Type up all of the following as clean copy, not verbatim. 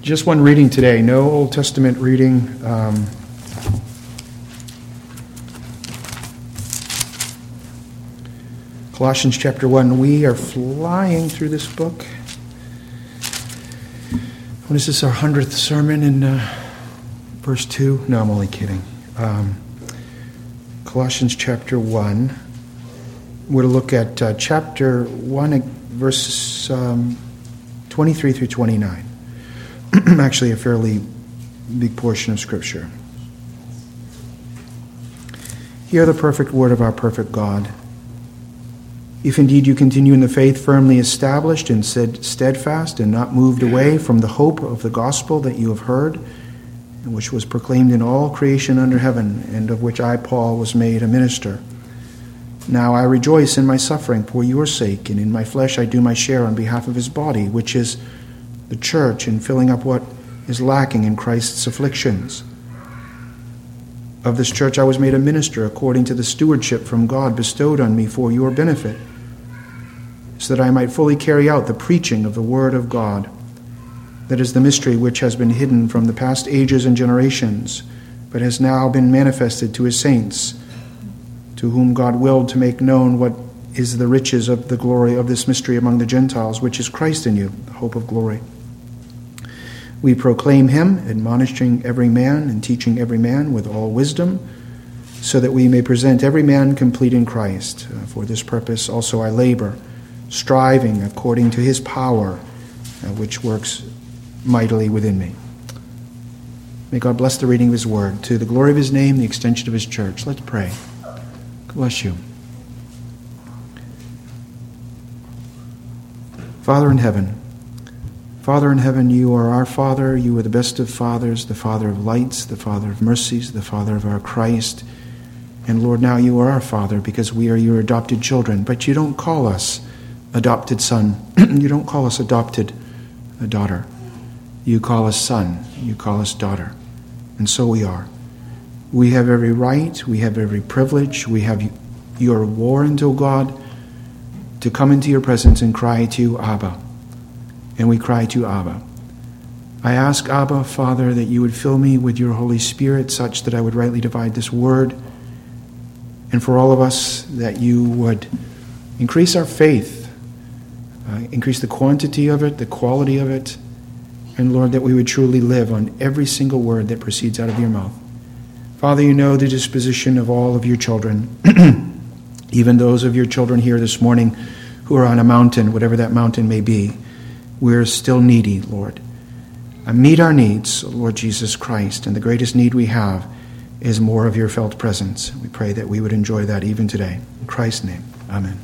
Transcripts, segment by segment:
Just one reading today, no Old Testament reading. Colossians chapter 1. We are flying through this book. What is this, our 100th sermon in verse 2? No, I'm only kidding. Colossians chapter 1. We're to look at chapter 1, verses 23 through 29. Actually, a fairly big portion of Scripture. Hear the perfect word of our perfect God. If indeed you continue in the faith firmly established and steadfast and not moved away from the hope of the gospel that you have heard, and which was proclaimed in all creation under heaven, and of which I, Paul, was made a minister. Now I rejoice in my suffering for your sake, and in my flesh I do my share on behalf of his body, which is the church, in filling up what is lacking in Christ's afflictions. Of this church I was made a minister according to the stewardship from God bestowed on me for your benefit, so that I might fully carry out the preaching of the word of God. That is the mystery which has been hidden from the past ages and generations, but has now been manifested to his saints, to whom God willed to make known what is the riches of the glory of this mystery among the Gentiles, which is Christ in you, the hope of glory. We proclaim him, admonishing every man and teaching every man with all wisdom, so that we may present every man complete in Christ. For this purpose also I labor, striving according to his power, which works mightily within me. May God bless the reading of his word, to the glory of his name, the extension of his church. Let's pray. God bless you. Father in heaven, you are our Father. You are the best of fathers, the Father of lights, the Father of mercies, the Father of our Christ. And Lord, now you are our Father because we are your adopted children. But you don't call us adopted son. You don't call us adopted daughter. You call us son. You call us daughter. And so we are. We have every right. We have every privilege. We have your warrant, O God, to come into your presence and cry to you, Abba. And we cry to Abba. I ask, Abba, Father, that you would fill me with your Holy Spirit such that I would rightly divide this word. And for all of us, that you would increase our faith, increase the quantity of it, the quality of it, and Lord, that we would truly live on every single word that proceeds out of your mouth. Father, you know the disposition of all of your children, even those of your children here this morning who are on a mountain, whatever that mountain may be. We're still needy, Lord. Meet our needs, Lord Jesus Christ, and the greatest need we have is more of your felt presence. We pray that we would enjoy that even today. In Christ's name, amen.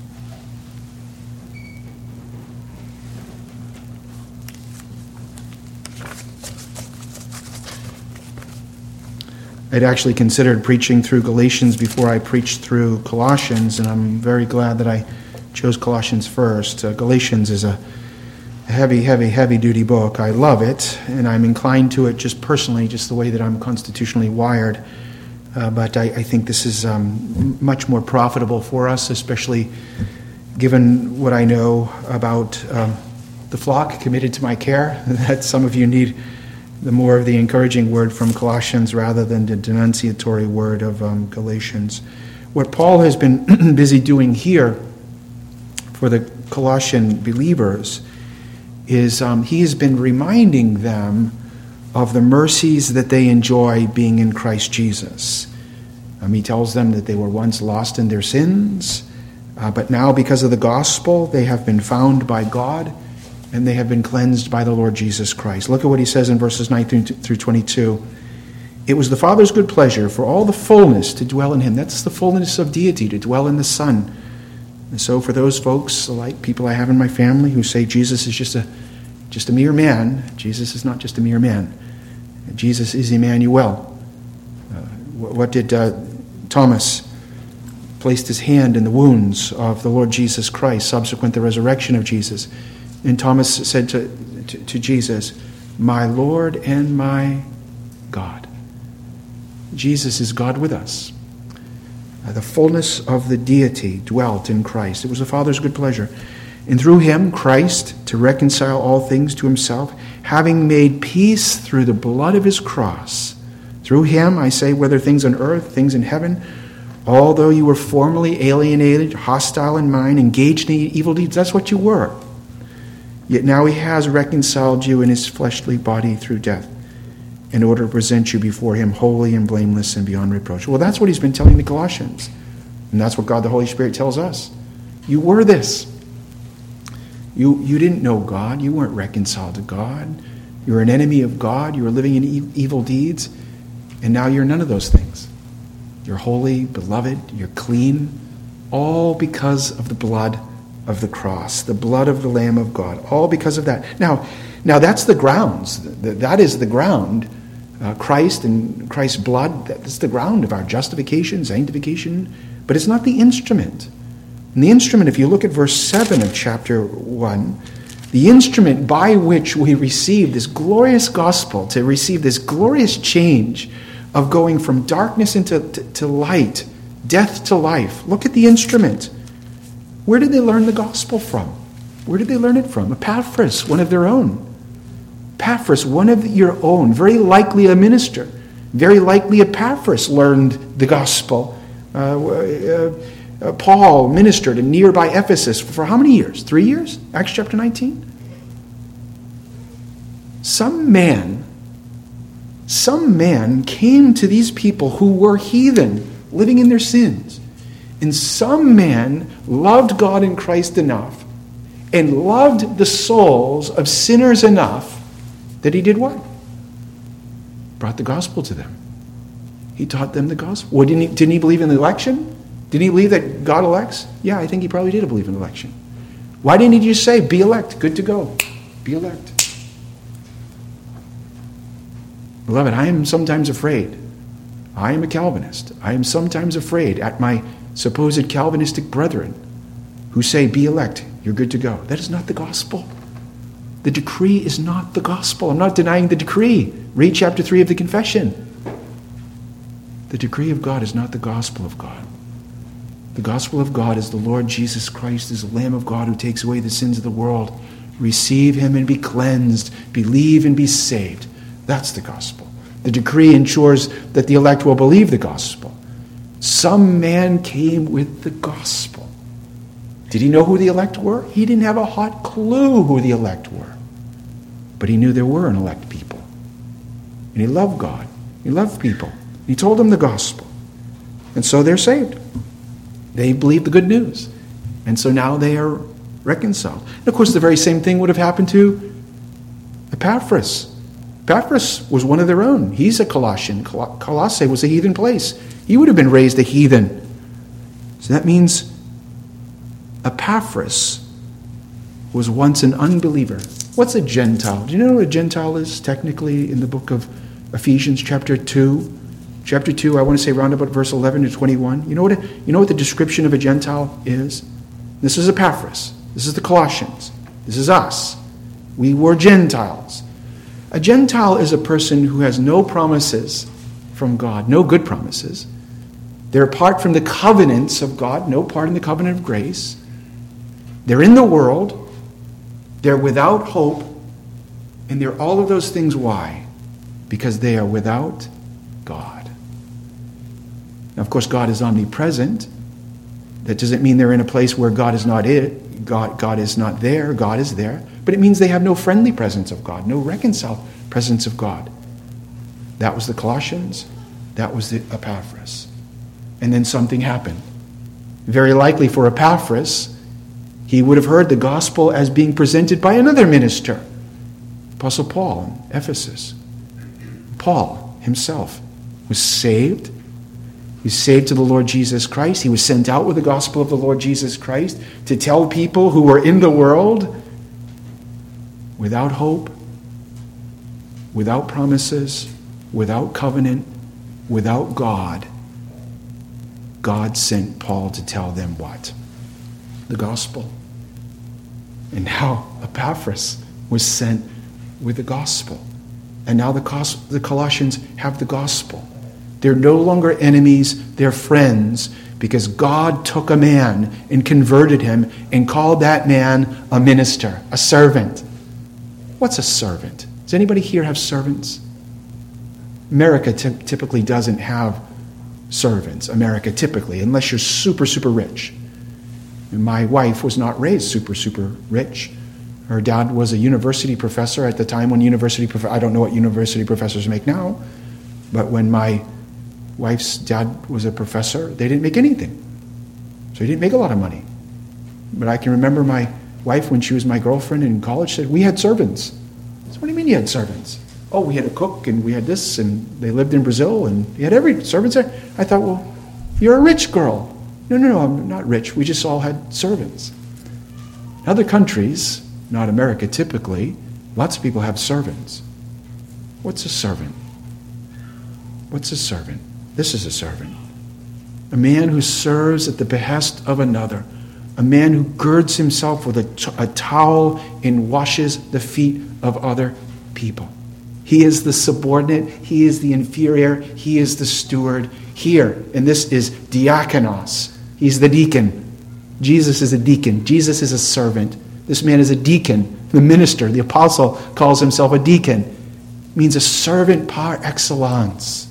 I'd actually considered preaching through Galatians before I preached through Colossians, and I'm very glad that I chose Colossians first. Galatians is a heavy duty book. I love it, and I'm inclined to it just personally, just the way that I'm constitutionally wired. But I think this is much more profitable for us, especially given what I know about the flock committed to my care, that some of you need the more of the encouraging word from Colossians rather than the denunciatory word of Galatians. What Paul has been busy doing here for the Colossian believers is he has been reminding them of the mercies that they enjoy being in Christ Jesus. He tells them that they were once lost in their sins, but now because of the gospel, they have been found by God, and they have been cleansed by the Lord Jesus Christ. Look at what he says in verses 9 through 22. It was the Father's good pleasure for all the fullness to dwell in him. That's the fullness of deity, to dwell in the Son. And so for those folks, like people I have in my family who say Jesus is just a mere man, Jesus is not just a mere man. Jesus is Emmanuel. What did Thomas placed his hand in the wounds of the Lord Jesus Christ subsequent to the resurrection of Jesus? And Thomas said to Jesus, "My Lord and my God." Jesus is God with us. The fullness of the deity dwelt in Christ. It was the Father's good pleasure. And through him, Christ, to reconcile all things to himself, having made peace through the blood of his cross. Through him, I say, whether things on earth, things in heaven, although you were formerly alienated, hostile in mind, engaged in evil deeds, that's what you were. Yet now he has reconciled you in his fleshly body through death, in order to present you before him holy and blameless and beyond reproach. Well, that's what he's been telling the Colossians. And that's what God the Holy Spirit tells us. You were this. You didn't know God. You weren't reconciled to God. You were an enemy of God. You were living in evil deeds. And now you're none of those things. You're holy, beloved. You're clean. All because of the blood of the cross. The blood of the Lamb of God. All because of that. Now that's the grounds. That is the ground. Christ and Christ's blood, that's the ground of our justification, sanctification. But it's not the instrument. And the instrument, if you look at verse 7 of chapter 1, the instrument by which we receive this glorious gospel, to receive this glorious change of going from darkness into light, death to life. Look at the instrument. Where did they learn the gospel from? Where did they learn it from? Epaphras, one of their own. Epaphras, one of your own, very likely a minister. Very likely Epaphras learned the gospel. Paul ministered in nearby Ephesus for how many years? 3 years? Acts chapter 19? Some man came to these people who were heathen, living in their sins. And some man loved God and Christ enough and loved the souls of sinners enough that he did what? Brought the gospel to them. He taught them the gospel. Well, didn't he believe in the election? Did he believe that God elects? Yeah, I think he probably did believe in election. Why didn't he just say, be elect, good to go. Be elect. Beloved, I am sometimes afraid. I am a Calvinist. I am sometimes afraid at my supposed Calvinistic brethren who say, be elect, you're good to go. That is not the gospel. The decree is not the gospel. I'm not denying the decree. Read chapter 3 of the confession. The decree of God is not the gospel of God. The gospel of God is the Lord Jesus Christ, is the Lamb of God who takes away the sins of the world. Receive him and be cleansed. Believe and be saved. That's the gospel. The decree ensures that the elect will believe the gospel. Some man came with the gospel. Did he know who the elect were? He didn't have a hot clue who the elect were. But he knew there were an elect people. And he loved God. He loved people. He told them the gospel. And so they're saved. They believe the good news. And so now they are reconciled. And of course, the very same thing would have happened to Epaphras. Epaphras was one of their own. He's a Colossian. Colossae was a heathen place. He would have been raised a heathen. So that means Epaphras was once an unbeliever. What's a Gentile? Do you know what a Gentile is technically in the book of Ephesians chapter 2? Chapter 2, I want to say round about verse 11 to 21. You know what the description of a Gentile is? This is Epaphras. This is the Colossians. This is us. We were Gentiles. A Gentile is a person who has no promises from God, no good promises. They're apart from the covenants of God, no part in the covenant of grace. They're in the world. They're without hope. And they're all of those things. Why? Because they are without God. Now, of course, God is omnipresent. That doesn't mean they're in a place where God is not it. God is not there. God is there. But it means they have no friendly presence of God, no reconciled presence of God. That was the Colossians. That was the Epaphras. And then something happened. Very likely for Epaphras, he would have heard the gospel as being presented by another minister, Apostle Paul in Ephesus. Paul himself was saved. He was saved to the Lord Jesus Christ. He was sent out with the gospel of the Lord Jesus Christ to tell people who were in the world without hope, without promises, without covenant, without God. God sent Paul to tell them what? The gospel. And now Epaphras was sent with the gospel. And now the Colossians have the gospel. They're no longer enemies, they're friends, because God took a man and converted him and called that man a minister, a servant. What's a servant? Does anybody here have servants? America typically doesn't have servants. America typically, unless you're super, super rich. And my wife was not raised super, super rich. Her dad was a university professor at the time when I don't know what university professors make now, but when my wife's dad was a professor, they didn't make anything. So he didn't make a lot of money. But I can remember my wife, when she was my girlfriend in college, said, we had servants. I said, what do you mean you had servants? Oh, we had a cook, and we had this, and they lived in Brazil, and he had every servants there. I thought, well, you're a rich girl. No, I'm not rich. We just all had servants. In other countries, not America typically, lots of people have servants. What's a servant? What's a servant? This is a servant. A man who serves at the behest of another. A man who girds himself with a towel and washes the feet of other people. He is the subordinate. He is the inferior. He is the steward. Here, and this is diakonos. He's the deacon. Jesus is a deacon. Jesus is a servant. This man is a deacon. The minister, the apostle, calls himself a deacon. It means a servant par excellence.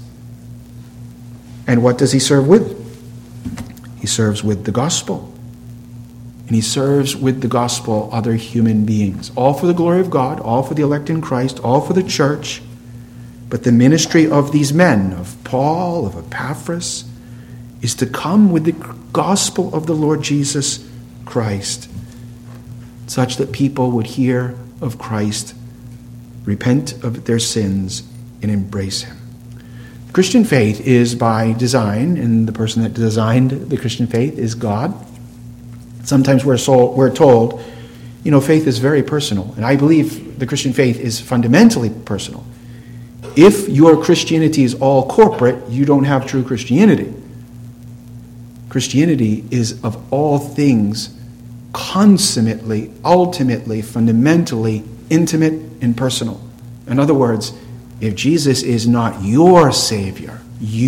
And what does he serve with? He serves with the gospel. And he serves with the gospel other human beings. All for the glory of God, all for the elect in Christ, all for the church. But the ministry of these men, of Paul, of Epaphras, is to come with the gospel of the Lord Jesus Christ, such that people would hear of Christ, repent of their sins, and embrace him. Christian faith is by design, and the person that designed the Christian faith is God. Sometimes we're told, faith is very personal. And I believe the Christian faith is fundamentally personal. If your Christianity is all corporate, you don't have true Christianity. Christianity is, of all things, consummately, ultimately, fundamentally intimate and personal. In other words, if Jesus is not your Savior,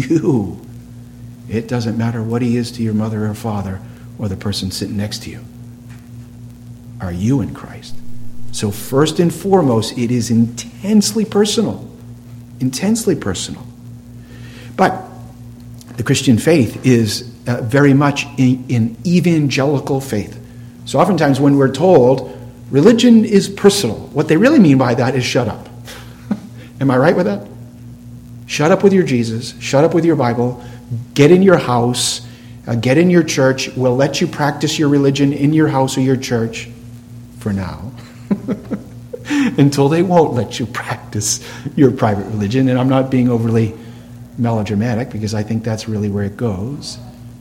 it doesn't matter what he is to your mother or father or the person sitting next to you. Are you in Christ? So first and foremost, it is intensely personal. Intensely personal. But the Christian faith is very much an evangelical faith. So oftentimes when we're told religion is personal, what they really mean by that is shut up. Am I right with that? Shut up with your Jesus. Shut up with your Bible. Get in your house. Get in your church. We'll let you practice your religion in your house or your church for now. Until they won't let you practice your private religion. And I'm not being overly melodramatic because I think that's really where it goes.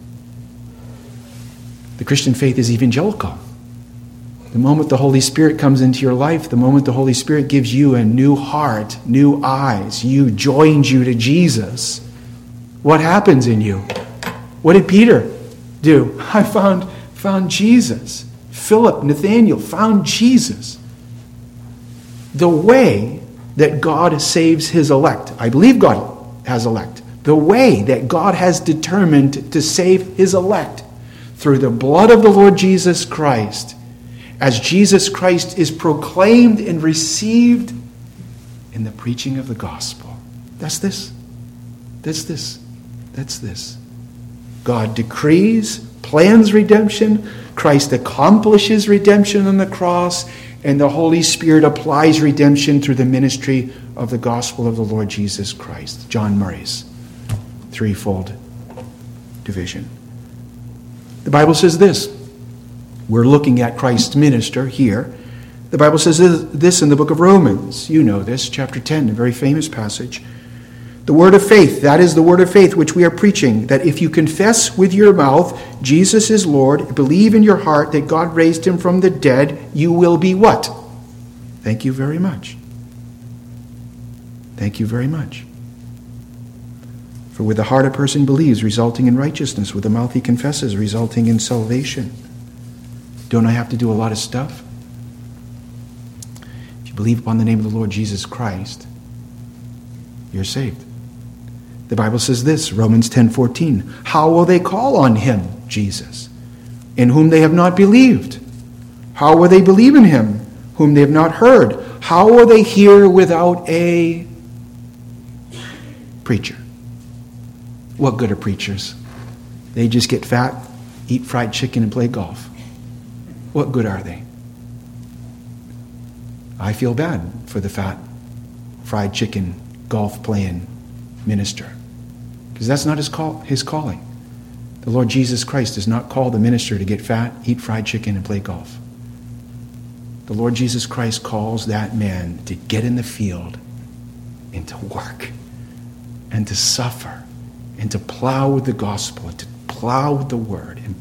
The Christian faith is evangelical. The moment the Holy Spirit comes into your life, the moment the Holy Spirit gives you a new heart, new eyes, joins you to Jesus, what happens in you? What did Peter do? I found Jesus. Philip, Nathaniel found Jesus. The way that God saves his elect, I believe God has elect, the way that God has determined to save his elect through the blood of the Lord Jesus Christ, as Jesus Christ is proclaimed and received in the preaching of the gospel. That's this. God decrees, plans redemption, Christ accomplishes redemption on the cross, and the Holy Spirit applies redemption through the ministry of the gospel of the Lord Jesus Christ. John Murray's threefold division. The Bible says this. We're looking at Christ's minister here. The Bible says this in the book of Romans. You know this, chapter 10, a very famous passage. The word of faith, that is the word of faith which we are preaching, that if you confess with your mouth Jesus is Lord, believe in your heart that God raised him from the dead, you will be what? Thank you very much. Thank you very much. For with the heart a person believes, resulting in righteousness. With the mouth he confesses, resulting in salvation. Don't I have to do a lot of stuff? If you believe upon the name of the Lord Jesus Christ, you're saved. The Bible says this, Romans 10:14. How will they call on him, Jesus, in whom they have not believed? How will they believe in him, whom they have not heard? How will they hear without a preacher? What good are preachers? They just get fat, eat fried chicken, and play golf. What good are they? I feel bad for the fat, fried chicken, golf-playing minister, because that's not his calling. The Lord Jesus Christ does not call the minister to get fat, eat fried chicken, and play golf. The Lord Jesus Christ calls that man to get in the field and to work and to suffer and to plow with the gospel and to plow with the word and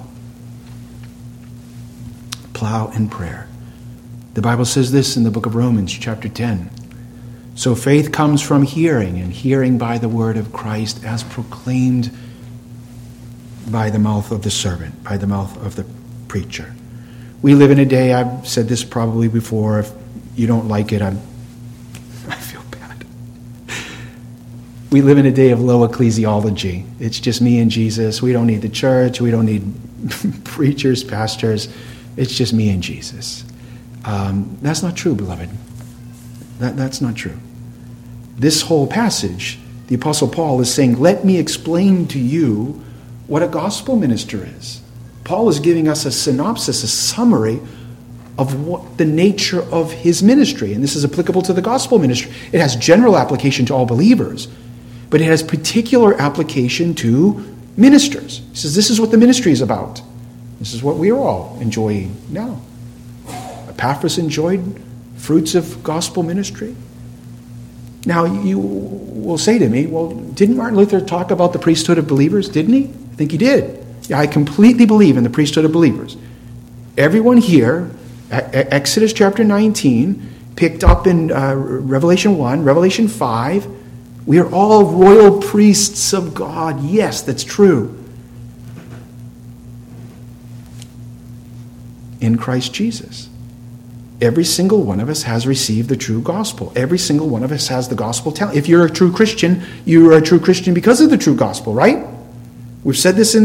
plow in prayer. The Bible says this in the book of Romans, chapter 10. So faith comes from hearing, and hearing by the word of Christ as proclaimed by the mouth of the servant, by the mouth of the preacher. We live in a day, I've said this probably before, if you don't like it, I feel bad. We live in a day of low ecclesiology. It's just me and Jesus. We don't need the church. We don't need preachers, pastors. It's just me and Jesus. That's not true, beloved. That's not true. This whole passage, the Apostle Paul is saying, let me explain to you what a gospel minister is. Paul is giving us a synopsis, a summary of what the nature of his ministry. And this is applicable to the gospel ministry. It has general application to all believers, but it has particular application to ministers. He says this is what the ministry is about. This is what we are all enjoying now. Epaphras enjoyed fruits of gospel ministry. Now, you will say to me, well, didn't Martin Luther talk about the priesthood of believers? Didn't he? I think he did. Yeah, I completely believe in the priesthood of believers. Everyone here, Exodus chapter 19, picked up in Revelation 1, Revelation 5, we are all royal priests of God. Yes, that's true. In Christ Jesus. Every single one of us has received the true gospel. Every single one of us has the gospel talent. If you're a true Christian, you are a true Christian because of the true gospel, right? We've said this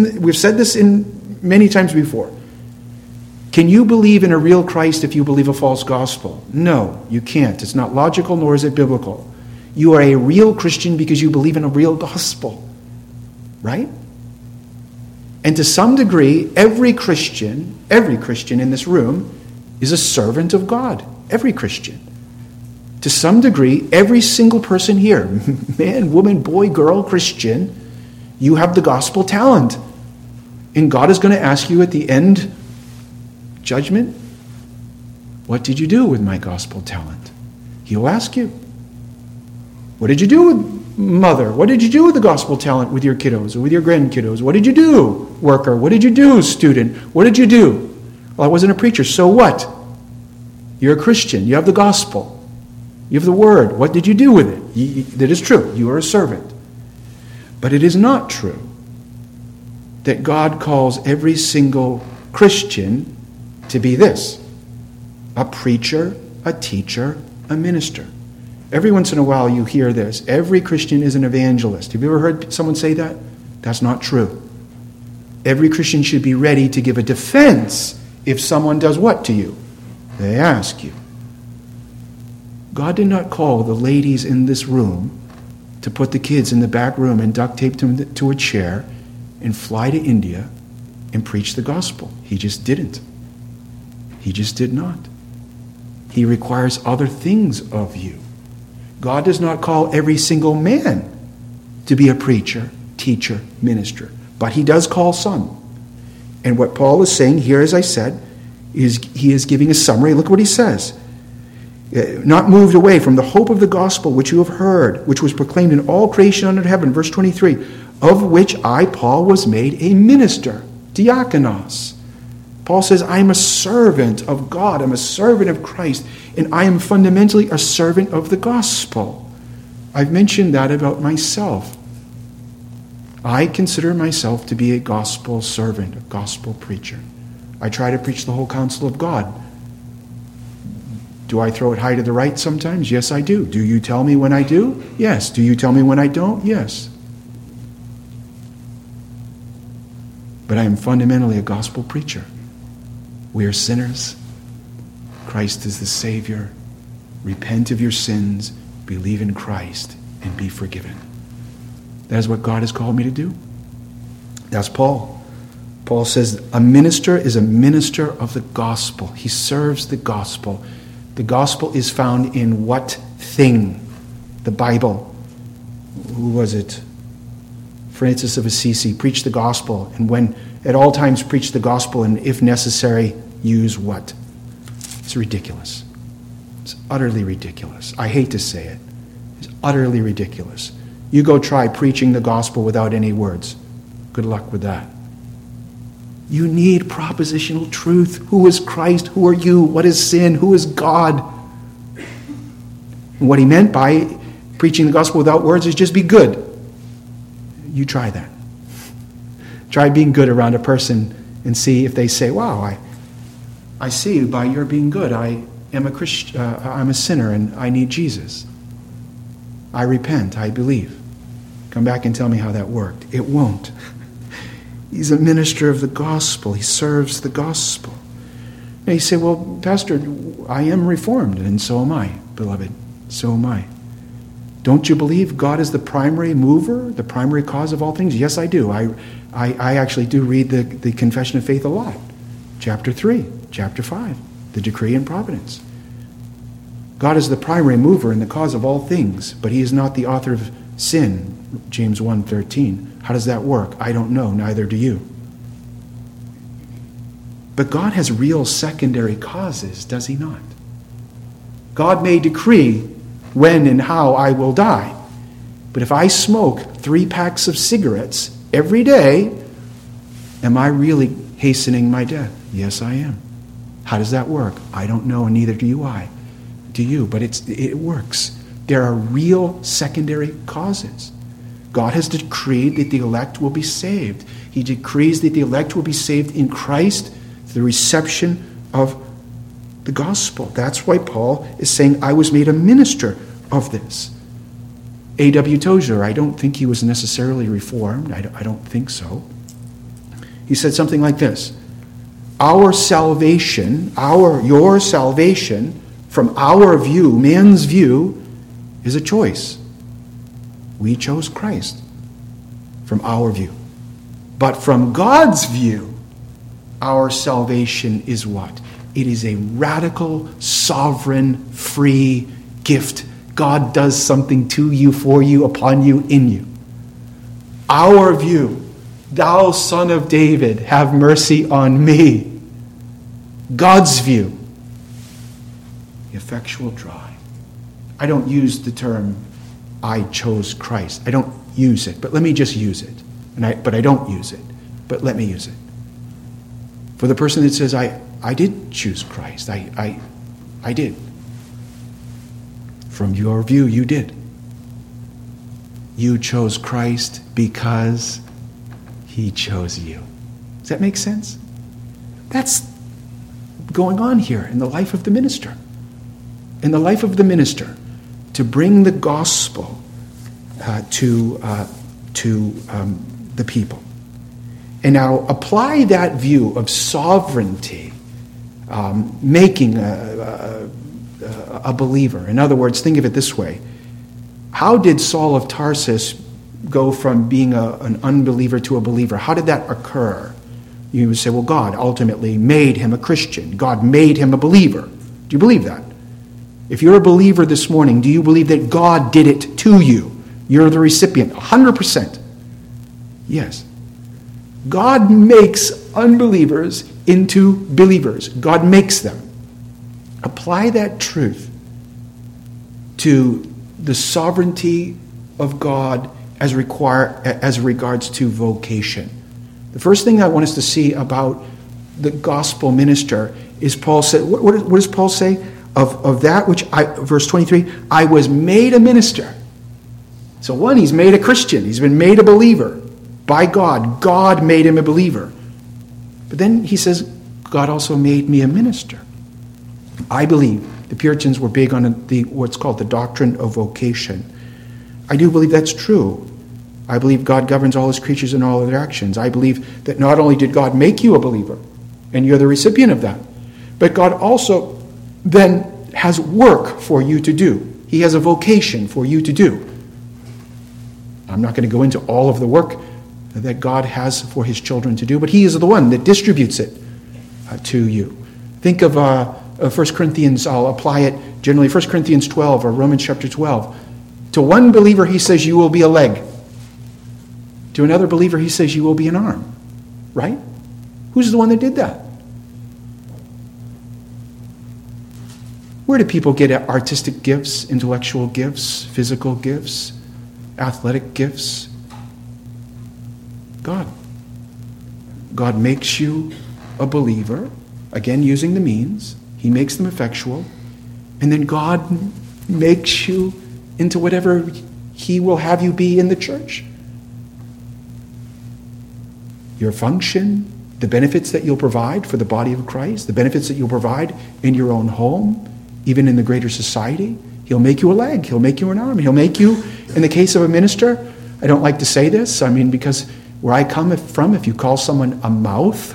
in many times before. Can you believe in a real Christ if you believe a false gospel? No, you can't. It's not logical, nor is it biblical. You are a real Christian because you believe in a real gospel, right? And to some degree, every Christian in this room is a servant of God. Every Christian. To some degree, every single person here, man, woman, boy, girl, Christian, you have the gospel talent. And God is going to ask you at the end judgment, what did you do with my gospel talent? He'll ask you. What did you do with mother? What did you do with the gospel talent with your kiddos or with your grandkiddos? What did you do, worker? What did you do, student? What did you do? Well, I wasn't a preacher. So what? You're a Christian. You have the gospel. You have the word. What did you do with it? That is true. You are a servant. But it is not true that God calls every single Christian to be this: a preacher, a teacher, a minister. Every once in a while you hear this. Every Christian is an evangelist. Have you ever heard someone say that? That's not true. Every Christian should be ready to give a defense if someone does what to you? They ask you. God did not call the ladies in this room to put the kids in the back room and duct tape them to a chair and fly to India and preach the gospel. He just didn't. He just did not. He requires other things of you. God does not call every single man to be a preacher, teacher, minister, but he does call some. And what Paul is saying here, as I said, is he is giving a summary. Look what he says. Not moved away from the hope of the gospel which you have heard, which was proclaimed in all creation under heaven, verse 23, of which I, Paul, was made a minister, diakonos. Paul says, I am a servant of God, I'm a servant of Christ, and I am fundamentally a servant of the gospel. I've mentioned that about myself. I consider myself to be a gospel servant, a gospel preacher. I try to preach the whole counsel of God. Do I throw it high to the right sometimes? Yes, I do. Do you tell me when I do? Yes. Do you tell me when I don't? Yes. But I am fundamentally a gospel preacher. We are sinners. Christ is the Savior. repent of your sins, believe in Christ, and be forgiven. That is what God has called me to do. That's Paul. Paul says a minister is a minister of the gospel. He serves the gospel. The gospel is found in what thing? The Bible. Who was it? Francis of Assisi preached the gospel, and when at all times preach the gospel, and if necessary, use what? It's ridiculous. It's utterly ridiculous. I hate to say it. It's utterly ridiculous. You go try preaching the gospel without any words. Good luck with that. You need propositional truth. Who is Christ? Who are you? What is sin? Who is God? And what he meant by preaching the gospel without words is just be good. You try that. Try being good around a person and see if they say, wow, I see by your being good, I am a Christian, I'm a sinner and I need Jesus. I repent, I believe. Come back and tell me how that worked. It won't. He's a minister of the gospel. He serves the gospel. Now you say, well, Pastor, I am reformed, and so am I, beloved. So am I. Don't you believe God is the primary mover, the primary cause of all things? Yes, I do. I actually do read the Confession of Faith a lot. Chapter 3, chapter 5, the decree and providence. God is the primary mover and the cause of all things, but he is not the author of sin, James 1:13. How does that work? I don't know, neither do you. But God has real secondary causes, does he not? God may decree when and how I will die. But if I smoke 3 packs of cigarettes every day, am I really hastening my death? Yes, I am. How does that work? I don't know, and neither do you, but it works. There are real secondary causes. God has decreed that the elect will be saved. He decrees that the elect will be saved in Christ, the reception of the gospel. That's why Paul is saying, I was made a minister of this. A.W. Tozer, I don't think he was necessarily reformed. I don't think so. He said something like this: our salvation, your salvation, from our view, man's view, is a choice. We chose Christ from our view. But from God's view, our salvation is what? It is a radical, sovereign, free gift. God does something to you, for you, upon you, in you. Our view, thou son of David, have mercy on me. God's view, the effectual drive. I don't use the term, I chose Christ. I don't use it, but let me just use it. But I don't use it, but let me use it. For the person that says, I did choose Christ. I did. From your view, you did. You chose Christ because he chose you. Does that make sense? That's going on here in the life of the minister. In the life of the minister, to bring the gospel to the people. And now apply that view of sovereignty, making a believer. In other words, think of it this way. How did Saul of Tarsus go from being an unbeliever to a believer? How did that occur? You would say, well, God ultimately made him a Christian. God made him a believer. Do you believe that? If you're a believer this morning, do you believe that God did it to you? You're the recipient, 100%. Yes. God makes unbelievers into believers. God makes them. Apply that truth to the sovereignty of God as regards to vocation. The first thing I want us to see about the gospel minister is Paul said, what does Paul say? Of that which verse 23, I was made a minister. So one, he's made a Christian. He's been made a believer by God. God made him a believer. But then he says, God also made me a minister. I believe the Puritans were big on what's called the doctrine of vocation. I do believe that's true. I believe God governs all his creatures in all of their actions. I believe that not only did God make you a believer, and you're the recipient of that, but God also then has work for you to do. He has a vocation for you to do. I'm not going to go into all of the work that God has for his children to do, but he is the one that distributes it to you. Think of 1 Corinthians, I'll apply it generally, 1 Corinthians 12 or Romans chapter 12. To one believer he says you will be a leg. To another believer he says you will be an arm. Right? Who's the one that did that? Where do people get artistic gifts, intellectual gifts, physical gifts, athletic gifts? God. God makes you a believer, again using the means. He makes them effectual. And then God makes you into whatever he will have you be in the church. Your function, the benefits that you'll provide for the body of Christ, the benefits that you'll provide in your own home, even in the greater society. He'll make you a leg. He'll make you an arm. He'll make you, in the case of a minister, I don't like to say this, because where I come from, if you call someone a mouth,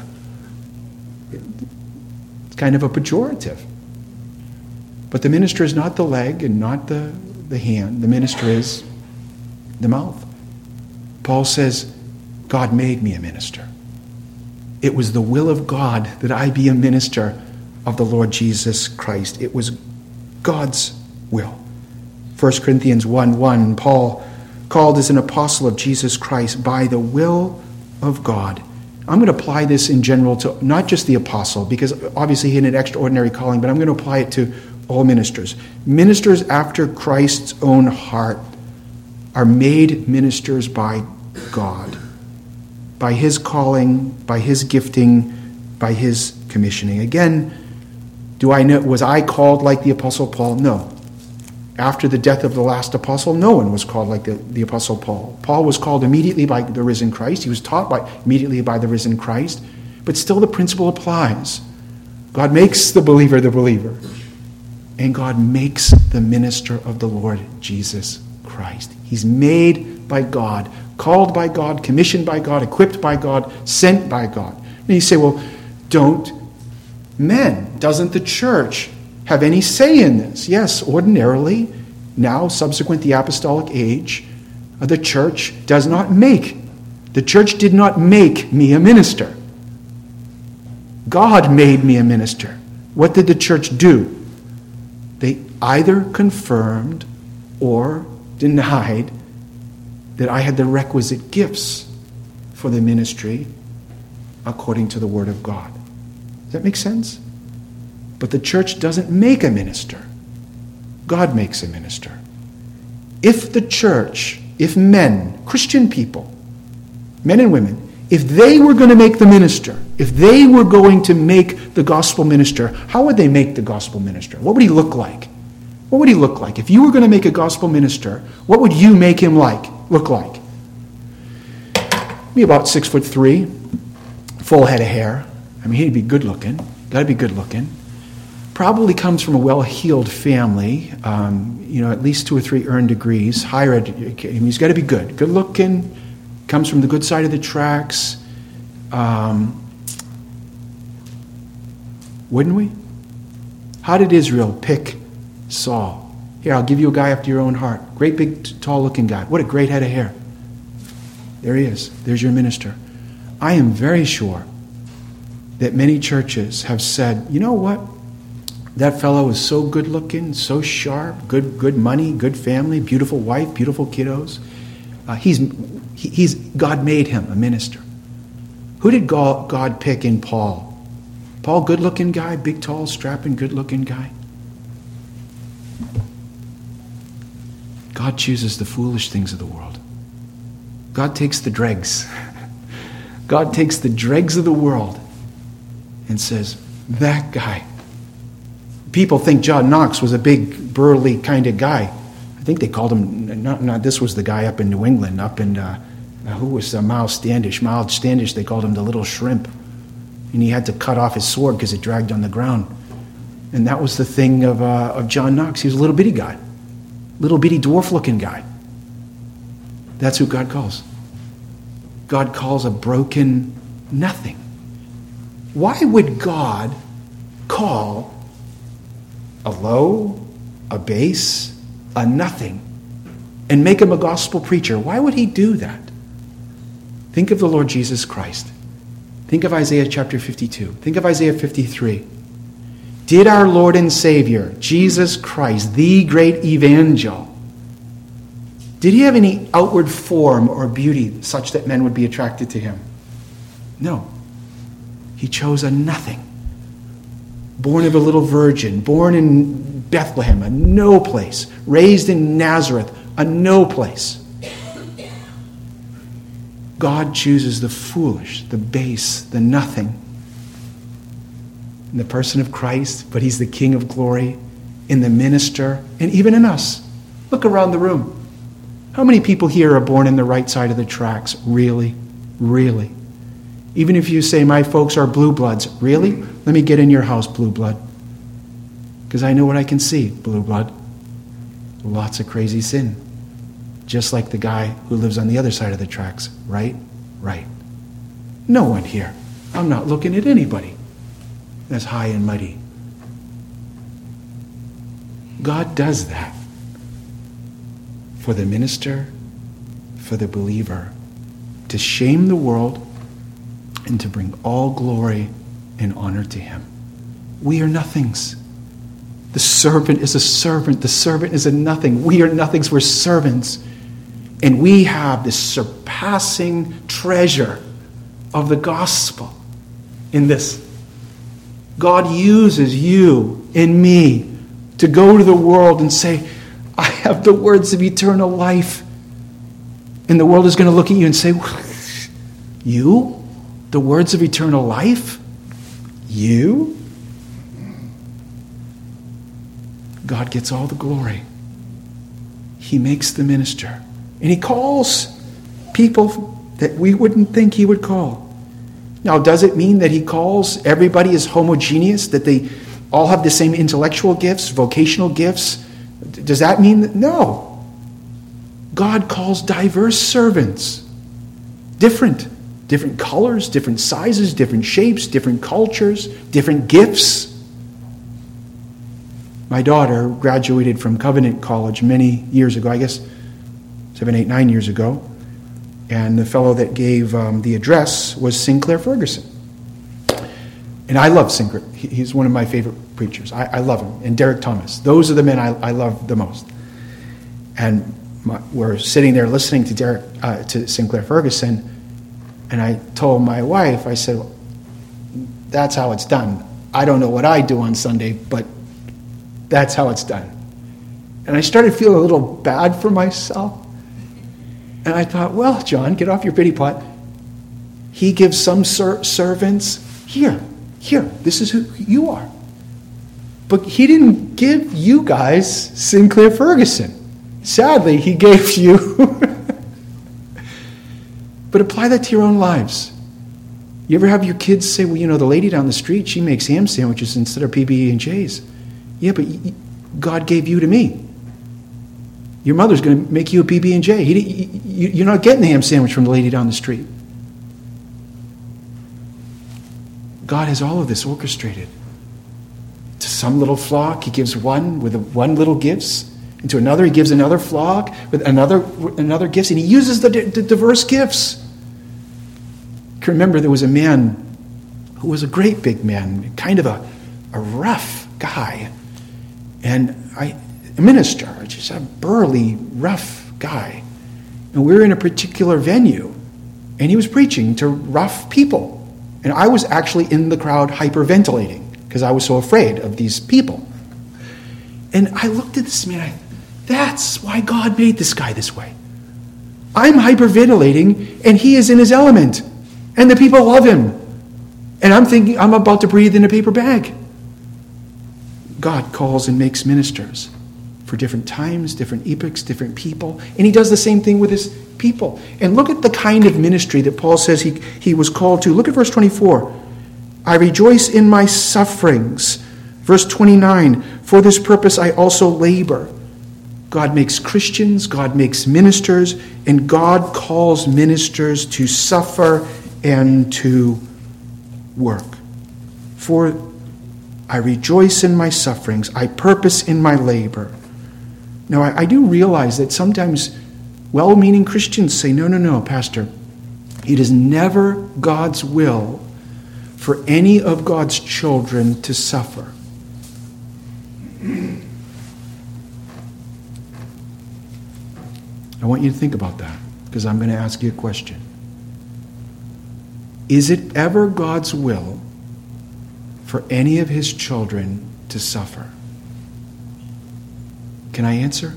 it's kind of a pejorative. But the minister is not the leg and not the hand. The minister is the mouth. Paul says, God made me a minister. It was the will of God that I be a minister of the Lord Jesus Christ. It was God's will. 1 Corinthians 1:1, Paul called as an apostle of Jesus Christ by the will of God. I'm going to apply this in general to not just the apostle, because obviously he had an extraordinary calling, but I'm going to apply it to all ministers. Ministers after Christ's own heart are made ministers by God, by his calling, by his gifting, by his commissioning. Again, was I called like the Apostle Paul? No. After the death of the last apostle, no one was called like the Apostle Paul. Paul was called immediately by the risen Christ. He was taught immediately by the risen Christ. But still the principle applies. God makes the believer, and God makes the minister of the Lord Jesus Christ. He's made by God, called by God, commissioned by God, equipped by God, sent by God. And you say, well, doesn't the church have any say in this? Yes, ordinarily, now, subsequent the apostolic age, the church did not make me a minister. God made me a minister. What did the church do? They either confirmed or denied that I had the requisite gifts for the ministry according to the Word of God. Does that make sense? But the church doesn't make a minister. God makes a minister. If the church, if men, Christian people, men and women, if they were going to make the minister, if they were going to make the gospel minister, how would they make the gospel minister? What would he look like? What would he look like? If you were going to make a gospel minister, what would you make him look like? Be about 6'3", full head of hair. He'd be good looking. Got to be good looking. Probably comes from a well-heeled family. At least 2 or 3 earned degrees. Higher education. He's got to be good. Good looking. Comes from the good side of the tracks. Wouldn't we? How did Israel pick Saul? Here, I'll give you a guy after your own heart. Great big, tall-looking guy. What a great head of hair. There he is. There's your minister. I am very sure that many churches have said, you know what? That fellow is so good looking, so sharp, good money, good family, beautiful wife, beautiful kiddos. God made him a minister. Who did God pick in Paul? Paul, good looking guy, big, tall, strapping, good looking guy. God chooses the foolish things of the world. God takes the dregs. God takes the dregs of the world and says, that guy. People think John Knox was a big, burly kind of guy. I think they called him, not this was the guy up in New England, up in, who was Miles Standish? Miles Standish, they called him the little shrimp. And he had to cut off his sword because it dragged on the ground. And that was the thing of John Knox. He was a little bitty guy. Little bitty dwarf-looking guy. That's who God calls. God calls a broken nothing. Why would God call a low, a base, a nothing, and make him a gospel preacher. Why would he do that? Think of the Lord Jesus Christ. Think of Isaiah chapter 52. Think of Isaiah 53. Did our Lord and Savior, Jesus Christ, the great evangel, did he have any outward form or beauty such that men would be attracted to him? No. He chose a nothing. Born of a little virgin, born in Bethlehem, a no place, raised in Nazareth, a no place. God chooses the foolish, the base, the nothing in the person of Christ, but he's the King of glory, in the minister, and even in us. Look around the room. How many people here are born in the right side of the tracks? Really? Really? Even if you say, my folks are blue bloods. Really? Let me get in your house, blue blood. Because I know what I can see, blue blood. Lots of crazy sin. Just like the guy who lives on the other side of the tracks. Right? Right. No one here. I'm not looking at anybody that's high and mighty. God does that for the minister, for the believer, to shame the world and to bring all glory and honor to him. We are nothings. The servant is a servant. The servant is a nothing. We are nothings. We're servants. And we have this surpassing treasure of the gospel in this. God uses you and me to go to the world and say, I have the words of eternal life. And the world is going to look at you and say, you? The words of eternal life? You? God gets all the glory. He makes the minister. And he calls people that we wouldn't think he would call. Now, does it mean that he calls everybody as homogeneous, that they all have the same intellectual gifts, vocational gifts? Does that mean that? No. God calls diverse servants. Different colors, different sizes, different shapes, different cultures, different gifts. My daughter graduated from Covenant College many years ago, I guess 7, 8, 9 years ago. And the fellow that gave the address was Sinclair Ferguson. And I love Sinclair. He's one of my favorite preachers. I love him. And Derek Thomas. Those are the men I love the most. And we're sitting there listening to Sinclair Ferguson. And I told my wife, I said, that's how it's done. I don't know what I do on Sunday, but that's how it's done. And I started feeling a little bad for myself. And I thought, well, John, get off your pity pot. He gives some servants, here, this is who you are. But he didn't give you guys Sinclair Ferguson. Sadly, he gave you. But apply that to your own lives. You ever have your kids say, well, the lady down the street, she makes ham sandwiches instead of PB&Js. Yeah, but God gave you to me. Your mother's going to make you a PB&J. You're not getting the ham sandwich from the lady down the street. God has all of this orchestrated. To some little flock, he gives one with one little gifts. And to another, he gives another flock with another gifts. And he uses the diverse gifts. I can remember there was a man who was a great big man, kind of a rough guy. And a minister, just a burly, rough guy. And we were in a particular venue, and he was preaching to rough people. And I was actually in the crowd hyperventilating because I was so afraid of these people. And I looked at this man, that's why God made this guy this way. I'm hyperventilating, and he is in his element. And the people love him. And I'm thinking, I'm about to breathe in a paper bag. God calls and makes ministers for different times, different epochs, different people. And he does the same thing with his people. And look at the kind of ministry that Paul says he was called to. Look at verse 24. I rejoice in my sufferings. Verse 29. For this purpose I also labor. God makes Christians, God makes ministers, and God calls ministers to suffer and to work. For I rejoice in my sufferings. I purpose in my labor. Now, I do realize that sometimes well-meaning Christians say, no, Pastor, it is never God's will for any of God's children to suffer. I want you to think about that, because I'm going to ask you a question. Is it ever God's will for any of his children to suffer? Can I answer?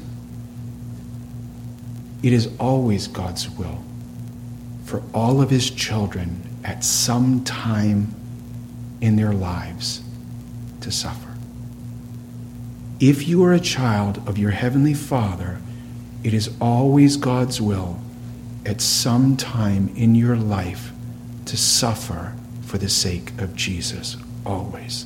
It is always God's will for all of his children at some time in their lives to suffer. If you are a child of your heavenly Father, it is always God's will at some time in your life to suffer for the sake of Jesus. Always.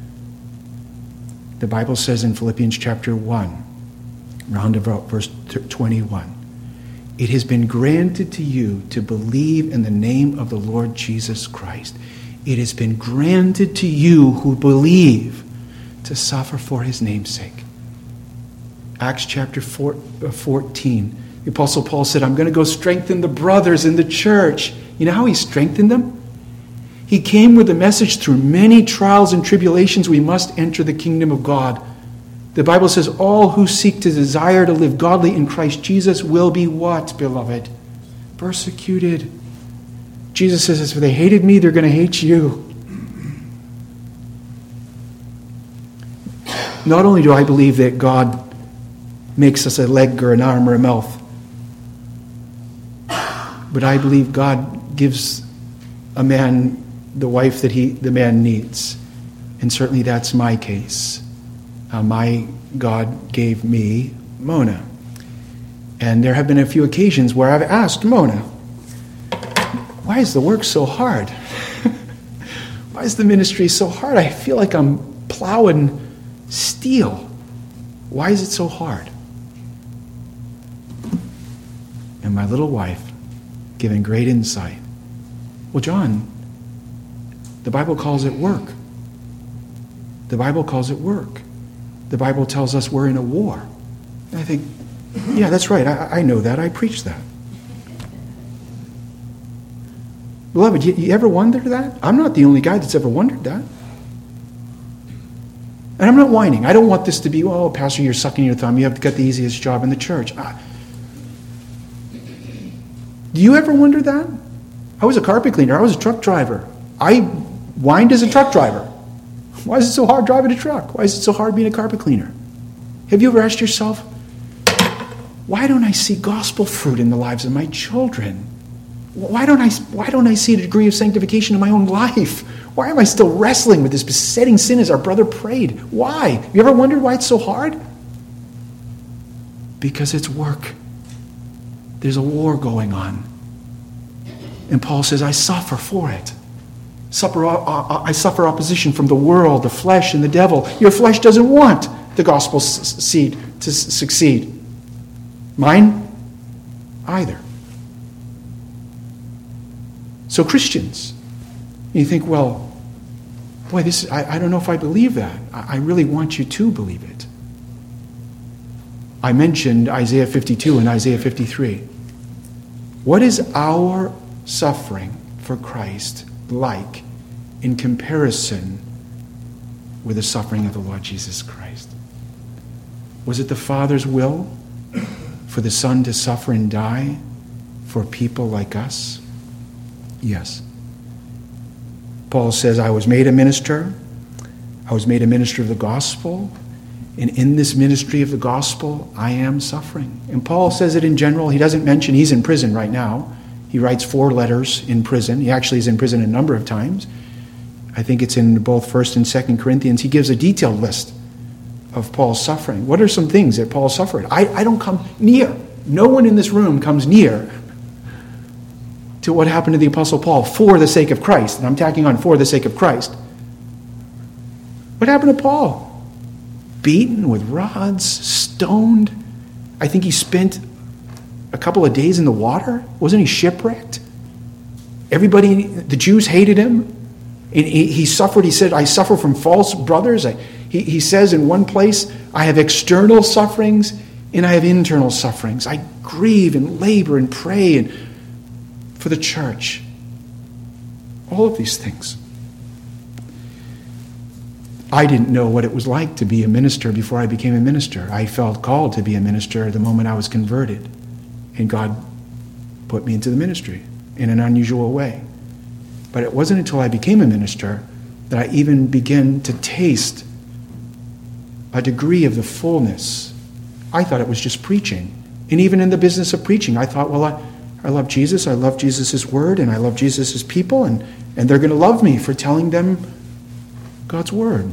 The Bible says in Philippians chapter 1, round about verse 21, it has been granted to you to believe in the name of the Lord Jesus Christ. It has been granted to you who believe to suffer for his name's sake. Acts chapter 14, the Apostle Paul said, I'm going to go strengthen the brothers in the church. You know how he strengthened them? He came with a message through many trials and tribulations we must enter the kingdom of God. The Bible says all who seek to desire to live godly in Christ Jesus will be what, beloved? Persecuted. Jesus says, if they hated me, they're going to hate you. Not only do I believe that God makes us a leg or an arm or a mouth, but I believe God gives a man the wife that the man needs. And certainly that's my case. My God gave me Mona. And there have been a few occasions where I've asked Mona, why is the work so hard? Why is the ministry so hard? I feel like I'm plowing steel. Why is it so hard? And my little wife, giving great insight. Well, John, the Bible calls it work. The Bible calls it work. The Bible tells us we're in a war. And I think, yeah, that's right. I know that. I preach that. Beloved, you ever wonder that? I'm not the only guy that's ever wondered that. And I'm not whining. I don't want this to be, oh, Pastor, you're sucking your thumb. You have got the easiest job in the church. Do you ever wonder that? I was a carpet cleaner. I was a truck driver. I whined as a truck driver. Why is it so hard driving a truck? Why is it so hard being a carpet cleaner? Have you ever asked yourself, why don't I see gospel fruit in the lives of my children? Why don't I see a degree of sanctification in my own life? Why am I still wrestling with this besetting sin as our brother prayed? Why? You ever wondered why it's so hard? Because it's work. There's a war going on. And Paul says, I suffer for it. I suffer opposition from the world, the flesh, and the devil. Your flesh doesn't want the gospel seed to succeed. Mine? Either. So Christians, you think, well, boy, I don't know if I believe that. I really want you to believe it. I mentioned Isaiah 52 and Isaiah 53. What is our suffering for Christ like in comparison with the suffering of the Lord Jesus Christ? Was it the Father's will for the Son to suffer and die for people like us? Yes. Paul says, I was made a minister. I was made a minister of the gospel. And in this ministry of the gospel, I am suffering. And Paul says it in general. He doesn't mention he's in prison right now. He writes 4 letters in prison. He actually is in prison a number of times. I think it's in both 1st and 2nd Corinthians. He gives a detailed list of Paul's suffering. What are some things that Paul suffered? I don't come near. No one in this room comes near to what happened to the Apostle Paul for the sake of Christ. And I'm tacking on for the sake of Christ. What happened to Paul? Beaten with rods, stoned. I think he spent a couple of days in the water. Wasn't he shipwrecked? Everybody, the Jews hated him. And he suffered, he said, I suffer from false brothers. He says in one place, I have external sufferings and I have internal sufferings. I grieve and labor and pray and for the church. All of these things. I didn't know what it was like to be a minister before I became a minister. I felt called to be a minister the moment I was converted. And God put me into the ministry in an unusual way. But it wasn't until I became a minister that I even began to taste a degree of the fullness. I thought it was just preaching. And even in the business of preaching, I thought, well, I love Jesus, I love Jesus' word, and I love Jesus' people, and they're going to love me for telling them God's word.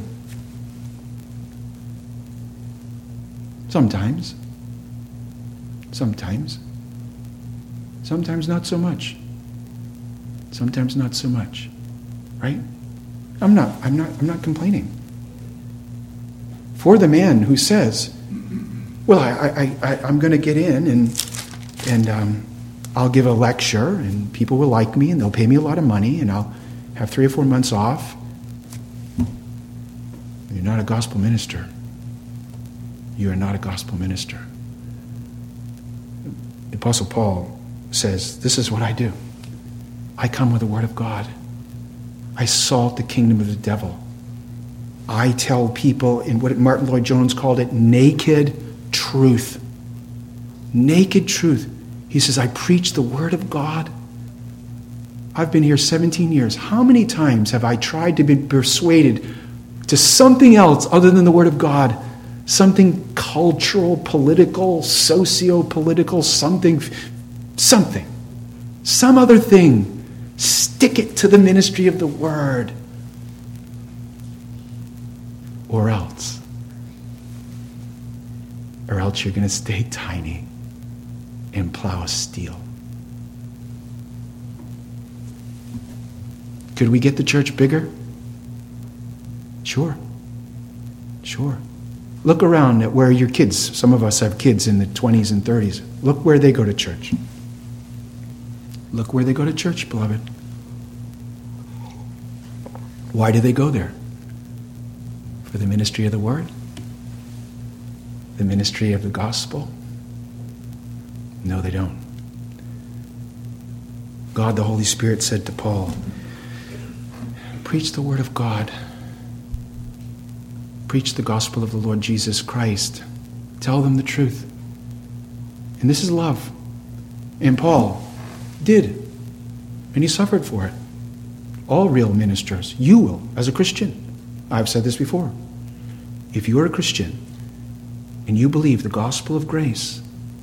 Sometimes. Sometimes not so much. Sometimes not so much. Right? I'm not complaining. For the man who says, well, I'm going to get in and I'll give a lecture and people will like me and they'll pay me a lot of money and I'll have 3 or 4 months off. You're not a gospel minister. You are not a gospel minister. The Apostle Paul says, this is what I do. I come with the word of God. I salt the kingdom of the devil. I tell people in what Martin Lloyd-Jones called it, naked truth. Naked truth. He says, I preach the word of God. I've been here 17 years. How many times have I tried to be persuaded to something else other than the word of God? Something cultural, political, socio-political, something. Some other thing. Stick it to the ministry of the word. Or else you're going to stay tiny and plow a steel. Could we get the church bigger? Sure. Look around at where your kids, some of us have kids in the 20s and 30s. Look where they go to church. Look where they go to church, beloved. Why do they go there? For the ministry of the word? The ministry of the gospel? No, they don't. God, the Holy Spirit, said to Paul, preach the word of God. Preach the gospel of the Lord Jesus Christ. Tell them the truth. And this is love. And Paul did. And he suffered for it. All real ministers, you will, as a Christian. I've said this before. If you are a Christian and you believe the gospel of grace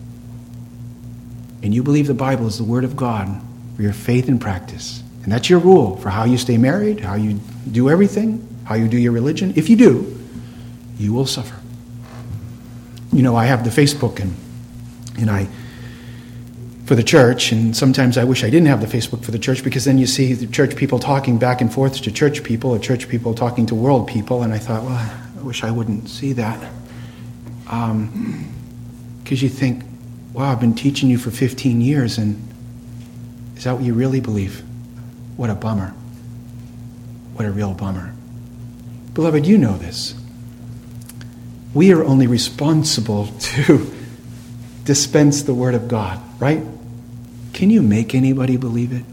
and you believe the Bible is the word of God for your faith and practice, and that's your rule for how you stay married, how you do everything, how you do your religion, if you do, you will suffer. You know, I have the Facebook and I for the church, and sometimes I wish I didn't have the Facebook for the church, because then you see the church people talking back and forth to church people, or church people talking to world people, and I thought, well, I wish I wouldn't see that. Because you think, wow, I've been teaching you for 15 years, and is that what you really believe? What a bummer. What a real bummer. Beloved, you know this. We are only responsible to dispense the word of God, right? Can you make anybody believe it?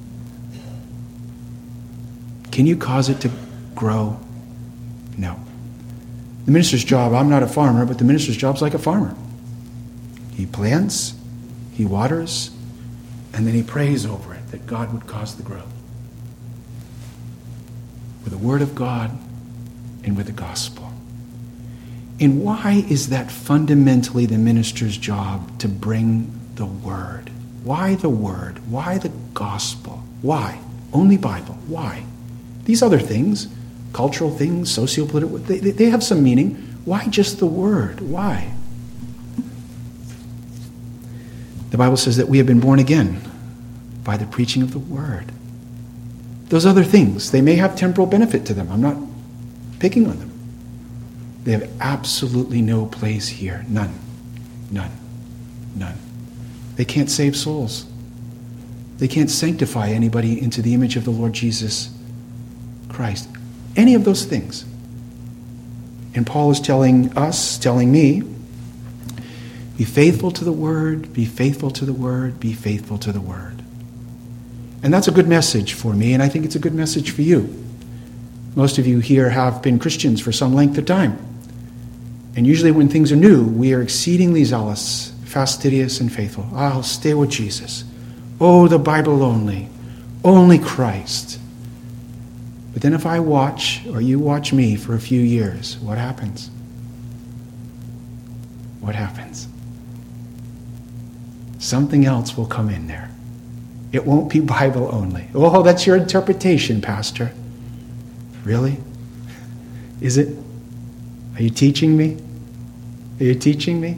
Can you cause it to grow? No. The minister's job, I'm not a farmer, but the minister's job's like a farmer. He plants, he waters, and then he prays over it that God would cause the growth. With the word of God and with the gospel. And why is that fundamentally the minister's job, to bring the word? Why the word? Why the gospel? Why? Only Bible. Why? These other things, cultural things, socio-political, they have some meaning. Why just the word? Why? The Bible says that we have been born again by the preaching of the word. Those other things, they may have temporal benefit to them. I'm not picking on them. They have absolutely no place here. None. They can't save souls. They can't sanctify anybody into the image of the Lord Jesus. Christ. Any of those things. And Paul is telling us, telling me, be faithful to the word, be faithful to the word, be faithful to the word. And that's a good message for me, and I think it's a good message for you. Most of you here have been Christians for some length of time. And usually when things are new, we are exceedingly zealous, fastidious, and faithful. I'll stay with Jesus. Oh, the Bible only Christ. But then if I watch, or you watch me for a few years, what happens? What happens? Something else will come in there. It won't be Bible only. Oh, that's your interpretation, Pastor. Really? Is it? Are you teaching me? Are you teaching me?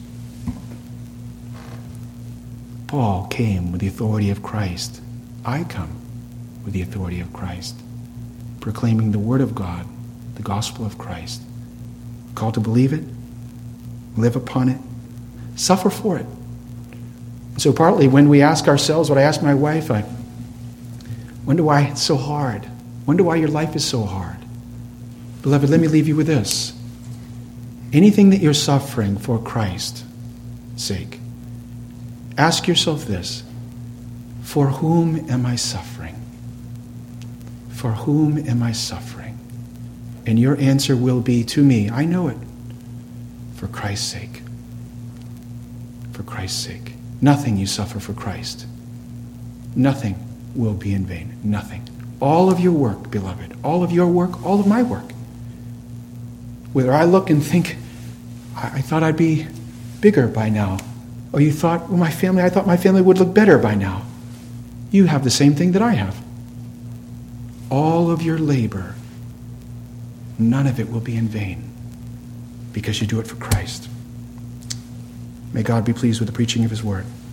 Paul came with the authority of Christ. I come with the authority of Christ, proclaiming the Word of God, the gospel of Christ. Called to believe it, live upon it, suffer for it. So partly when we ask ourselves, what I ask my wife, wonder why it's so hard. Wonder why your life is so hard. Beloved, let me leave you with this. Anything that you're suffering for Christ's sake, ask yourself this: for whom am I suffering? For whom am I suffering? And your answer will be to me, I know it, for Christ's sake. For Christ's sake. Nothing you suffer for Christ. Nothing will be in vain. Nothing. All of your work, beloved, all of your work, all of my work. Whether I look and think, I thought I'd be bigger by now. Or you thought, well, I thought my family would look better by now. You have the same thing that I have. All of your labor, none of it will be in vain because you do it for Christ. May God be pleased with the preaching of his word.